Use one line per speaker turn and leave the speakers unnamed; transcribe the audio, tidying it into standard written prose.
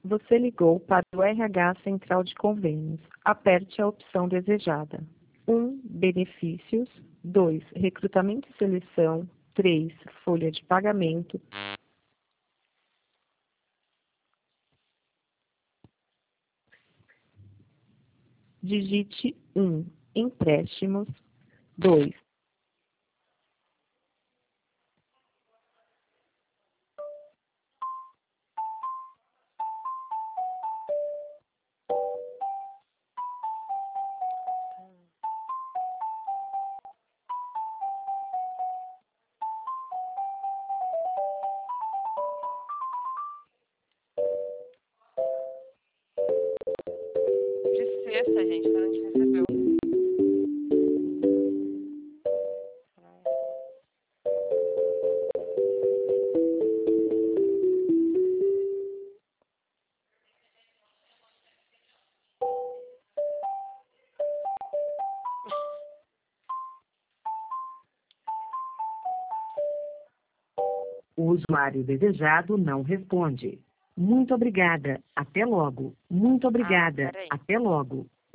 Você ligou para o RH Central de Convênios. Aperte a opção desejada. 1. Benefícios. 2. Recrutamento e seleção. 3. Folha de pagamento. Digite 1. Empréstimos. 2.
De sexta, gente, quando a gente recebeu.
O usuário desejado não responde. Muito obrigada. Até logo. Muito obrigada.
Peraí.
Até logo.